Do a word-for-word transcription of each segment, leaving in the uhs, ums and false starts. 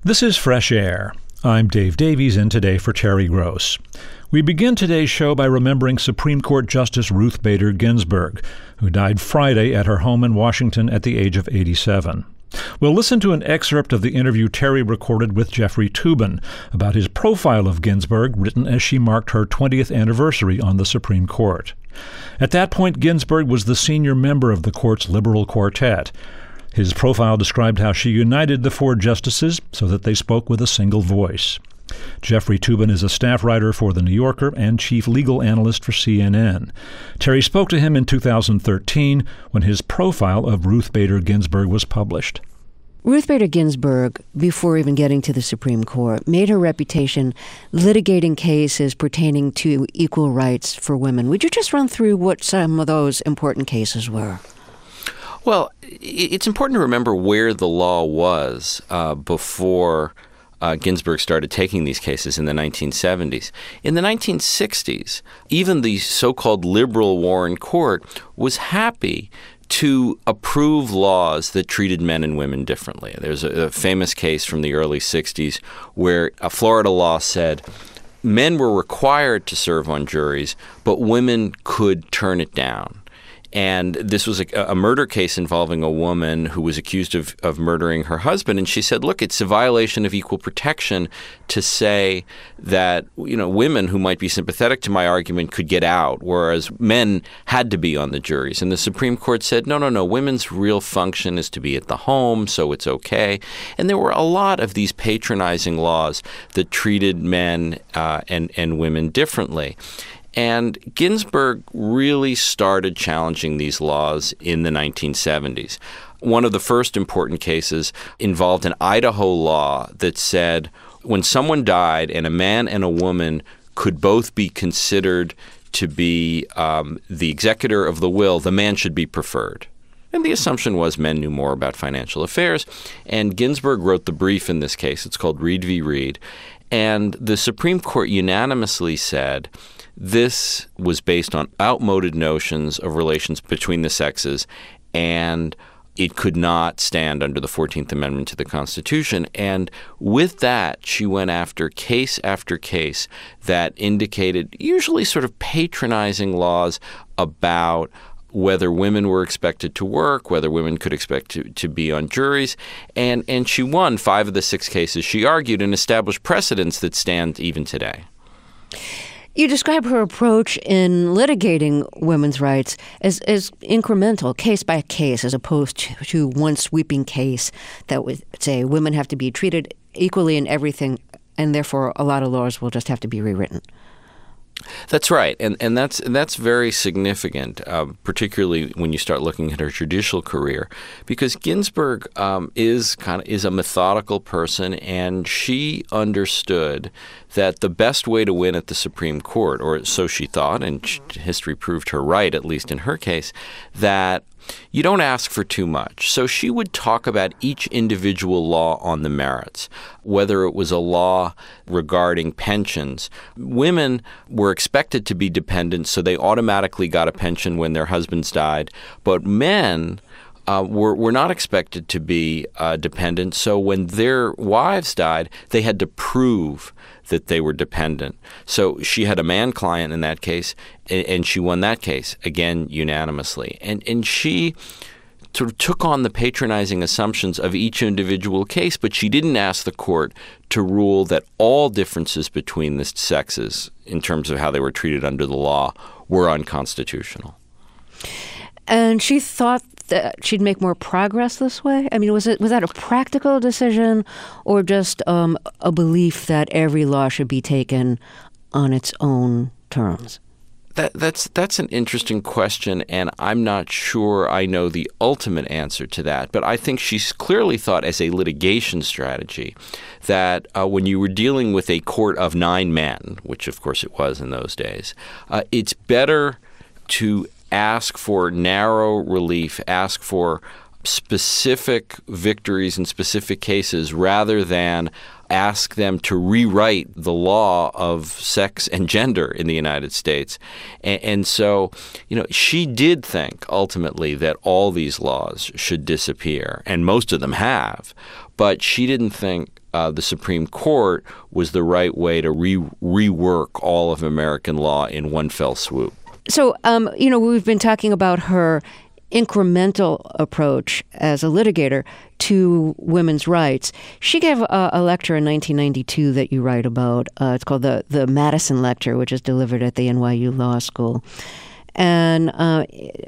This is Fresh Air. I'm Dave Davies, in today for Terry Gross. We begin today's show by remembering Supreme Court Justice Ruth Bader Ginsburg, who died Friday at her home in Washington at the age of eighty-seven. We'll listen to an excerpt of the interview Terry recorded with Jeffrey Toobin about his profile of Ginsburg, written as she marked her twentieth anniversary on the Supreme Court. At that point, Ginsburg was the senior member of the court's liberal quartet. His profile described how she united the four justices so that they spoke with a single voice. Jeffrey Toobin is a staff writer for The New Yorker and chief legal analyst for C N N. Terry spoke to him in two thousand thirteen when his profile of Ruth Bader Ginsburg was published. Ruth Bader Ginsburg, before even getting to the Supreme Court, made her reputation litigating cases pertaining to equal rights for women. Would you just run through what some of those important cases were? Well, it's important to remember where the law was uh, before uh, Ginsburg started taking these cases in the nineteen seventies. In the nineteen sixties, even the so-called liberal Warren Court was happy to approve laws that treated men and women differently. There's a, a famous case from the early sixties where a Florida law said men were required to serve on juries, but women could turn it down. And this was a, a murder case involving a woman who was accused of, of murdering her husband. And she said, look, it's a violation of equal protection to say that, you know, women who might be sympathetic to my argument could get out, whereas men had to be on the juries. And the Supreme Court said, no, no, no, women's real function is to be at the home, so it's okay. And there were a lot of these patronizing laws that treated men uh, and, and women differently. And Ginsburg really started challenging these laws in the nineteen seventies. One of the first important cases involved an Idaho law that said when someone died and a man and a woman could both be considered to be um, the executor of the will, the man should be preferred. And the assumption was men knew more about financial affairs. And Ginsburg wrote the brief in this case. It's called Reed v. Reed. And the Supreme Court unanimously said this was based on outmoded notions of relations between the sexes, and it could not stand under the fourteenth Amendment to the Constitution. And with that, she went after case after case that indicated usually sort of patronizing laws about whether women were expected to work, whether women could expect to, to be on juries. And, and she won five of the six cases she argued and established precedents that stand even today. You describe her approach in litigating women's rights as, as incremental, case by case, as opposed to, to one sweeping case that would say women have to be treated equally in everything, and therefore a lot of laws will just have to be rewritten. That's right, and and that's that's very significant, uh, particularly when you start looking at her judicial career, because Ginsburg um, is kind of is a methodical person, and she understood that the best way to win at the Supreme Court, or so she thought, and history proved her right, at least in her case, that you don't ask for too much. So she would talk about each individual law on the merits, whether it was a law regarding pensions. Women were expected to be dependent, so they automatically got a pension when their husbands died. But men uh, were, were not expected to be uh, dependent, so when their wives died, they had to prove that they were dependent. So she had a man client in that case, and she won that case, again, unanimously. And and she sort of took on the patronizing assumptions of each individual case, but she didn't ask the court to rule that all differences between the sexes, in terms of how they were treated under the law, were unconstitutional. And she thought that she'd make more progress this way? I mean, was it was that a practical decision or just um, a belief that every law should be taken on its own terms? That, that's that's an interesting question, and I'm not sure I know the ultimate answer to that. But I think she's clearly thought as a litigation strategy that uh, when you were dealing with a court of nine men, which of course it was in those days, uh, it's better to ask for narrow relief, ask for specific victories in specific cases rather than ask them to rewrite the law of sex and gender in the United States. And, and so, you know, she did think ultimately that all these laws should disappear, and most of them have, but she didn't think uh, the Supreme Court was the right way to re- rework all of American law in one fell swoop. So, um, you know, we've been talking about her incremental approach as a litigator to women's rights. She gave a, a lecture in nineteen ninety-two that you write about. Uh, it's called the, the Madison Lecture, which is delivered at the N Y U Law School. And uh,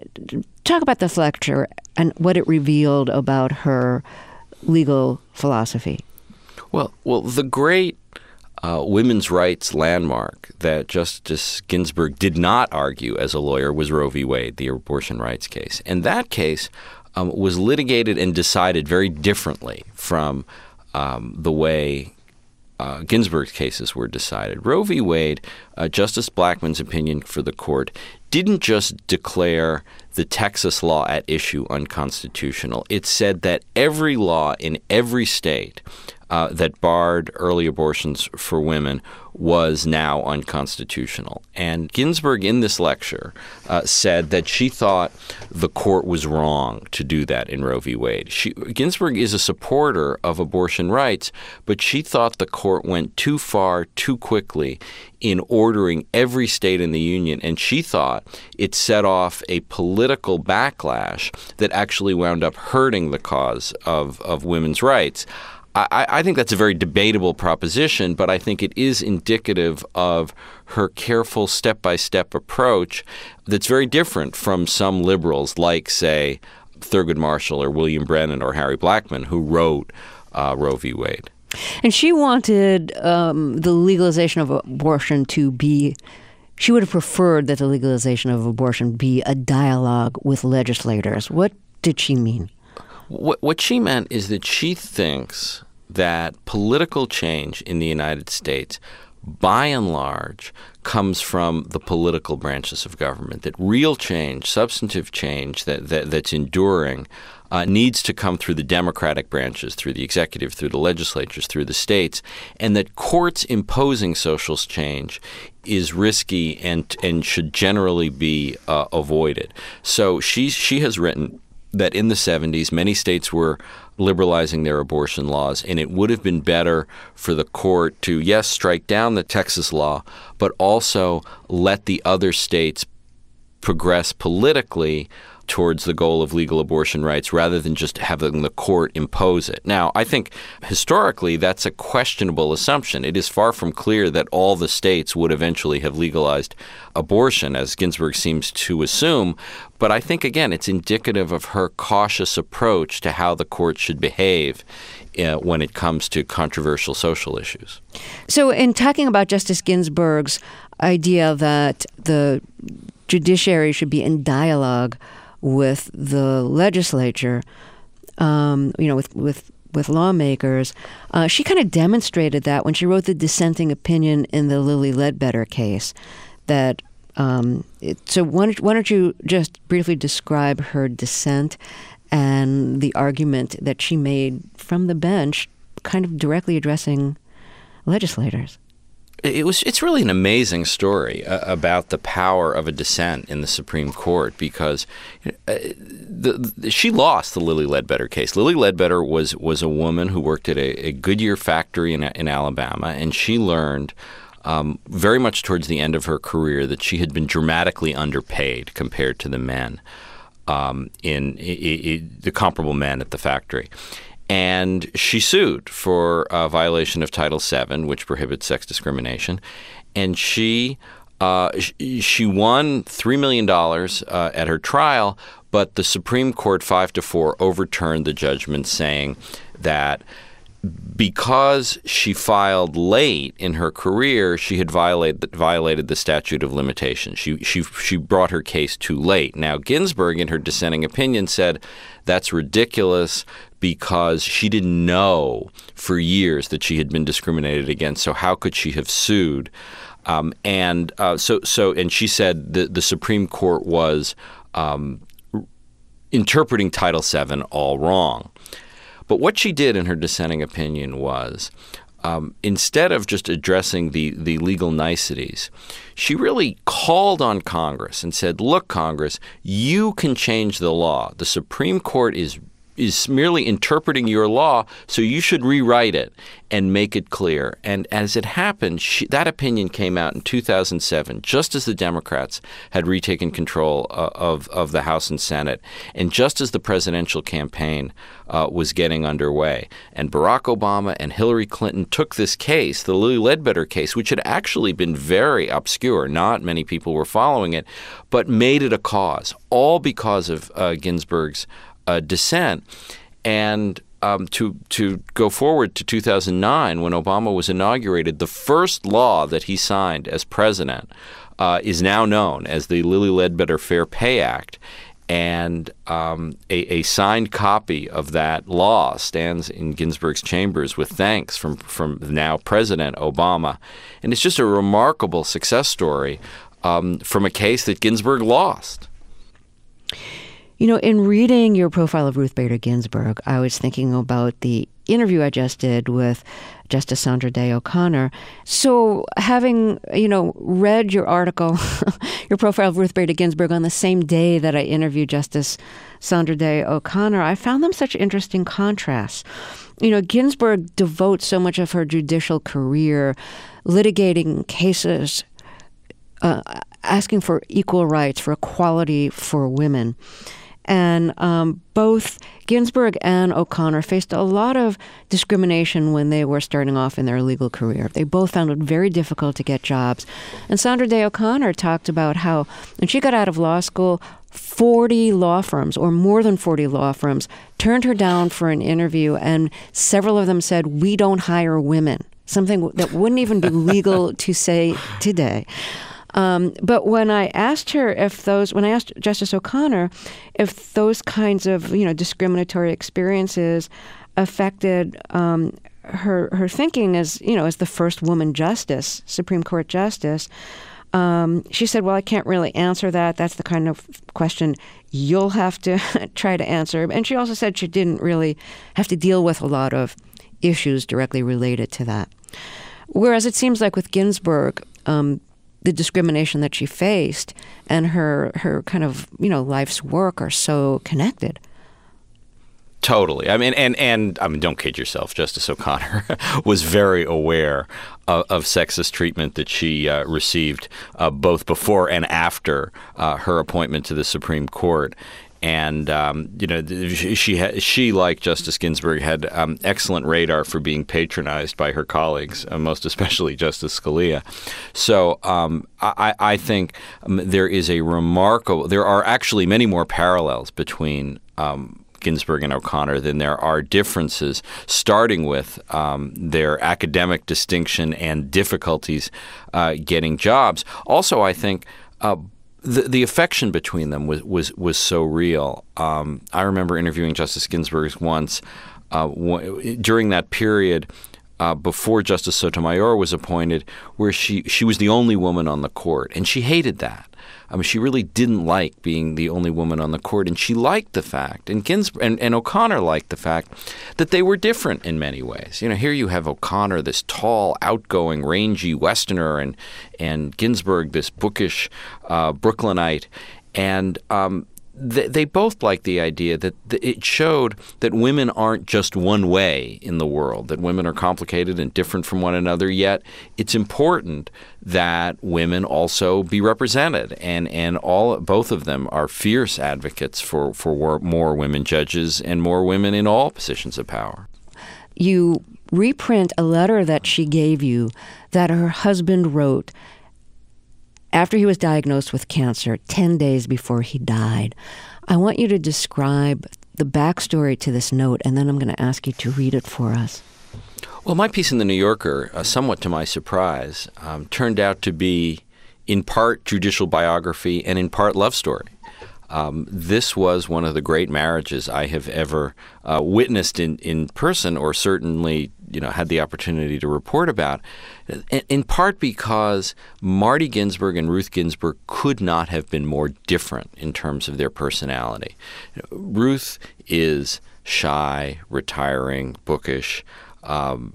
talk about this lecture and what it revealed about her legal philosophy. Well, well, the great uh, women's rights landmark that Justice Ginsburg did not argue as a lawyer was Roe v. Wade, the abortion rights case. And that case um, was litigated and decided very differently from um, the way Uh, Ginsburg's cases were decided. Roe v. Wade, uh, Justice Blackmun's opinion for the court, didn't just declare the Texas law at issue unconstitutional. It said that every law in every state uh, that barred early abortions for women was now unconstitutional. And Ginsburg, in this lecture, uh, said that she thought the court was wrong to do that in Roe v. Wade. She, Ginsburg is a supporter of abortion rights, but she thought the court went too far too quickly in ordering every state in the union, and she thought it set off a political backlash that actually wound up hurting the cause of, of women's rights. I, I think that's a very debatable proposition, but I think it is indicative of her careful step-by-step approach that's very different from some liberals like, say, Thurgood Marshall or William Brennan or Harry Blackmun, who wrote uh, Roe v. Wade. And she wanted um, the legalization of abortion to be – she would have preferred that the legalization of abortion be a dialogue with legislators. What did she mean? What, what she meant is that she thinks that political change in the United States, by and large, comes from the political branches of government, that real change, substantive change that, that that's enduring uh, needs to come through the democratic branches, through the executive, through the legislatures, through the states, and that courts imposing social change is risky and and should generally be uh, avoided. So she she has written that in the seventies, many states were liberalizing their abortion laws, and it would have been better for the court to, yes, strike down the Texas law, but also let the other states progress politically towards the goal of legal abortion rights rather than just having the court impose it. Now, I think historically that's a questionable assumption. It is far from clear that all the states would eventually have legalized abortion, as Ginsburg seems to assume. But I think, again, it's indicative of her cautious approach to how the court should behave uh, when it comes to controversial social issues. So in talking about Justice Ginsburg's idea that the judiciary should be in dialogue with the legislature, um, you know, with with, with lawmakers, uh, she kind of demonstrated that when she wrote the dissenting opinion in the Lilly Ledbetter case. That um, it, so why don't, why don't you just briefly describe her dissent and the argument that she made from the bench, kind of directly addressing legislators? It was. It's really an amazing story uh, about the power of a dissent in the Supreme Court, because uh, the, the, she lost the Lilly Ledbetter case. Lilly Ledbetter was was a woman who worked at a, a Goodyear factory in, in Alabama, and she learned um, very much towards the end of her career that she had been dramatically underpaid compared to the men um, in, in, in the comparable men at the factory. And she sued for a violation of Title seven, which prohibits sex discrimination. And she uh, she won three million dollars uh, at her trial, but the Supreme Court, five to four, overturned the judgment, saying that because she filed late in her career, she had violated violated the statute of limitations. She she she brought her case too late. Now, Ginsburg, in her dissenting opinion, said that's ridiculous because she didn't know for years that she had been discriminated against. So how could she have sued? Um, and uh, so so and she said the the Supreme Court was um, interpreting Title seven all wrong. But what she did in her dissenting opinion was, um, instead of just addressing the, the legal niceties, she really called on Congress and said, look, Congress, you can change the law. The Supreme Court is is merely interpreting your law, so you should rewrite it and make it clear. And as it happened, she, that opinion came out in two thousand seven, just as the Democrats had retaken control uh, of, of the House and Senate, and just as the presidential campaign uh, was getting underway. And Barack Obama and Hillary Clinton took this case, the Lilly Ledbetter case, which had actually been very obscure, not many people were following it, but made it a cause, all because of uh, Ginsburg's uh, dissent. And Um, to to go forward to two thousand nine, when Obama was inaugurated, the first law that he signed as president uh, is now known as the Lilly Ledbetter Fair Pay Act. And um, a, a signed copy of that law stands in Ginsburg's chambers with thanks from, from now President Obama. And it's just a remarkable success story um, from a case that Ginsburg lost. You know, in reading your profile of Ruth Bader Ginsburg, I was thinking about the interview I just did with Justice Sandra Day O'Connor. So having, you know, read your article, your profile of Ruth Bader Ginsburg on the same day that I interviewed Justice Sandra Day O'Connor, I found them such interesting contrasts. You know, Ginsburg devotes so much of her judicial career litigating cases, uh, asking for equal rights, for equality for women. And um, both Ginsburg and O'Connor faced a lot of discrimination when they were starting off in their legal career. They both found it very difficult to get jobs. And Sandra Day O'Connor talked about how when she got out of law school, forty law firms, or more than forty law firms, turned her down for an interview, and several of them said, "We don't hire women," something that wouldn't even be legal to say today. Um, but when I asked her if those, when I asked Justice O'Connor if those kinds of, you know, discriminatory experiences affected um, her her thinking as, you know, as the first woman justice, Supreme Court justice, um, she said, "Well, I can't really answer that. That's the kind of question you'll have to try to answer." And she also said she didn't really have to deal with a lot of issues directly related to that. Whereas it seems like with Ginsburg, um, the discrimination that she faced and her her kind of, you know, life's work are so connected. Totally. I mean, and, and I mean, don't kid yourself. Justice O'Connor was very aware of, of sexist treatment that she uh, received uh, both before and after uh, her appointment to the Supreme Court. And, um, you know, she, she, ha- she, like Justice Ginsburg, had um, excellent radar for being patronized by her colleagues, uh, most especially Justice Scalia. So um, I, I think um, there is a remarkable – there are actually many more parallels between um, Ginsburg and O'Connor than there are differences, starting with um, their academic distinction and difficulties uh, getting jobs. Also, I think uh, – The, the affection between them was was, was so real. Um, I remember interviewing Justice Ginsburg once uh, w- during that period uh, before Justice Sotomayor was appointed, where she, she was the only woman on the court, and she hated that. I mean, she really didn't like being the only woman on the court, and she liked the fact, and Ginsburg and, and O'Connor liked the fact that they were different in many ways. You know, here you have O'Connor, this tall, outgoing, rangy Westerner, and and Ginsburg, this bookish uh, Brooklynite, and um, they, they both liked the idea that th- it showed that women aren't just one way in the world, that women are complicated and different from one another, yet it's important that women also be represented. And, and all both of them are fierce advocates for, for more women judges and more women in all positions of power. You reprint a letter that she gave you that her husband wrote after he was diagnosed with cancer, ten days before he died. I want you to describe the backstory to this note, and then I'm going to ask you to read it for us. Well, my piece in The New Yorker, uh, somewhat to my surprise, um, turned out to be in part judicial biography and in part love story. Um, this was one of the great marriages I have ever uh, witnessed in, in person, or certainly, you know, had the opportunity to report about, in, in part because Marty Ginsburg and Ruth Ginsburg could not have been more different in terms of their personality. You know, Ruth is shy, retiring, bookish, um,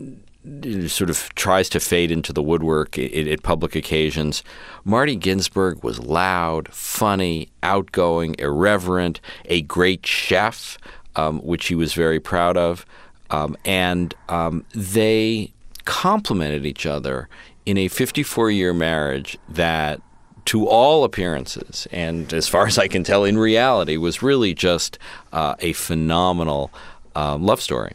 sort of tries to fade into the woodwork at, at public occasions. Marty Ginsburg was loud, funny, outgoing, irreverent, a great chef, um, which he was very proud of. Um, and um, they complemented each other in a fifty-four-year marriage that, to all appearances, and as far as I can tell, in reality, was really just uh, a phenomenal uh, love story.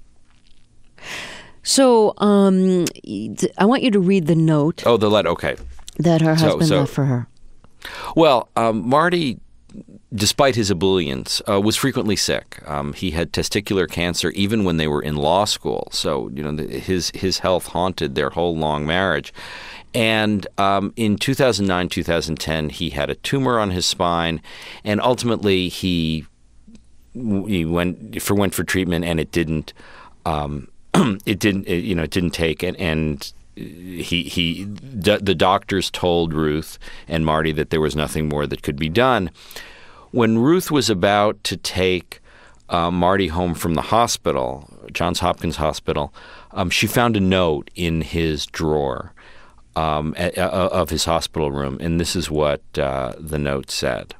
So um, I want you to read the note. Oh, the letter, okay. That her husband so, so, left for her. Well, um, Marty, despite his ebullience, uh, was frequently sick. Um, he had testicular cancer even when they were in law school. So, you know, the, his his health haunted their whole long marriage. And um, in two thousand nine, two thousand ten, he had a tumor on his spine, and ultimately he he went for went for treatment, and it didn't um, it didn't it, you know it didn't take, and. and He he. The doctors told Ruth and Marty that there was nothing more that could be done. When Ruth was about to take uh, Marty home from the hospital, Johns Hopkins Hospital, um, she found a note in his drawer um, a, a, of his hospital room, and this is what uh, the note said: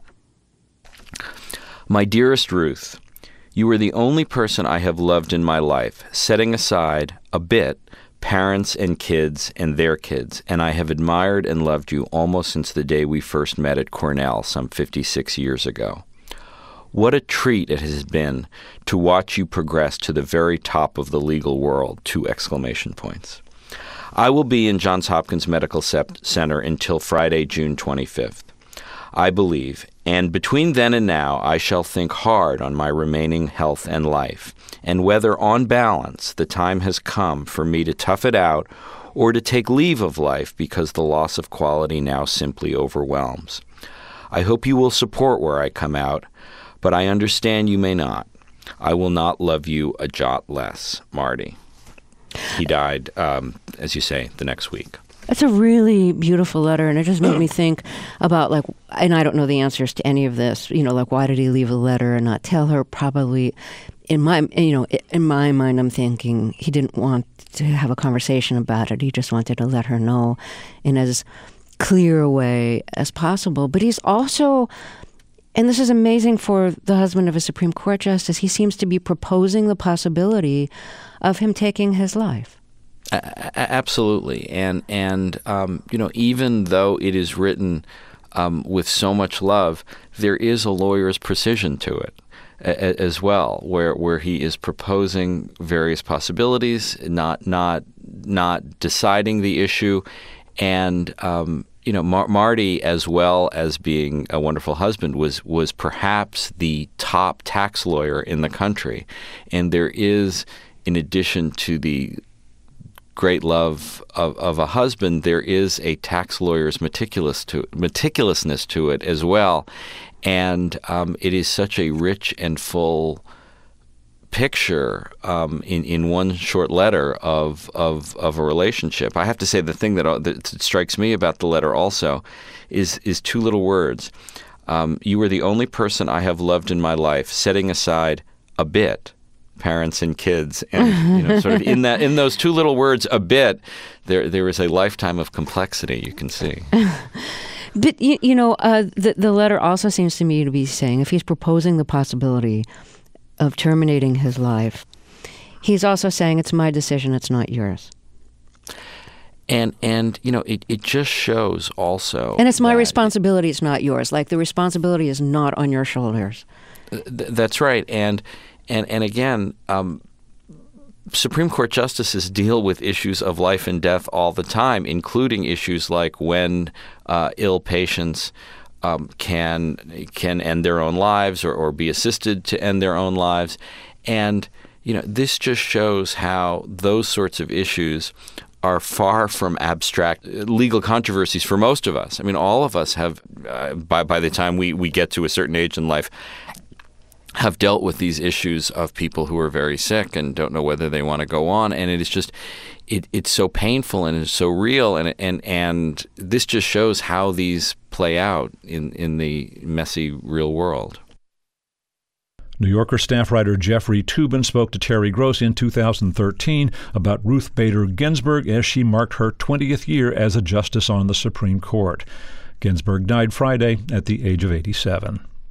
"My dearest Ruth, you are the only person I have loved in my life, setting aside a bit parents and kids and their kids, and I have admired and loved you almost since the day we first met at Cornell some fifty-six years ago. What a treat it has been to watch you progress to the very top of the legal world, two exclamation points. I will be in Johns Hopkins Medical Center until Friday, June twenty-fifth. I believe, and between then and now, I shall think hard on my remaining health and life, and whether, on balance, the time has come for me to tough it out or to take leave of life because the loss of quality now simply overwhelms. I hope you will support where I come out, but I understand you may not. I will not love you a jot less, Marty." He died, um, as you say, the next week. It's a really beautiful letter, and it just made me think about, like, and I don't know the answers to any of this, you know, like, why did he leave a letter and not tell her? Probably, in my, you know, in my mind, I'm thinking he didn't want to have a conversation about it. He just wanted to let her know in as clear a way as possible. But he's also, and this is amazing for the husband of a Supreme Court justice, he seems to be proposing the possibility of him taking his life. A- absolutely, and and um, you know, even though it is written um, with so much love, there is a lawyer's precision to it a- as well, where where he is proposing various possibilities, not not not deciding the issue, and um, you know, Mar- Marty, as well as being a wonderful husband, was was perhaps the top tax lawyer in the country, and there is, in addition to the great love of, of a husband, there is a tax lawyer's meticulous to, meticulousness to it as well. And um, it is such a rich and full picture um, in, in one short letter of, of of a relationship. I have to say the thing that, uh, that strikes me about the letter also is, is two little words. Um, you are the only person I have loved in my life, setting aside a bit parents and kids, and you know, sort of in that in those two little words, a bit, there there is a lifetime of complexity you can see. But you, you know, uh, the the letter also seems to me to be saying, if he's proposing the possibility of terminating his life, he's also saying it's my decision, it's not yours. And and you know, it, it just shows also, and it's my responsibility, it's not yours. Like, the responsibility is not on your shoulders. Th- that's right, and. And and again, um, Supreme Court justices deal with issues of life and death all the time, including issues like when uh, ill patients um, can can end their own lives or, or be assisted to end their own lives. And you know, this just shows how those sorts of issues are far from abstract legal controversies for most of us. I mean, all of us have, uh, by by the time we, we get to a certain age in life, have dealt with these issues of people who are very sick and don't know whether they want to go on, and it is just, it, it's so painful and it's so real, and and and this just shows how these play out in, in the messy real world. New Yorker staff writer Jeffrey Toobin spoke to Terry Gross in two thousand thirteen about Ruth Bader Ginsburg as she marked her twentieth year as a justice on the Supreme Court. Ginsburg died Friday at the age of eighty-seven.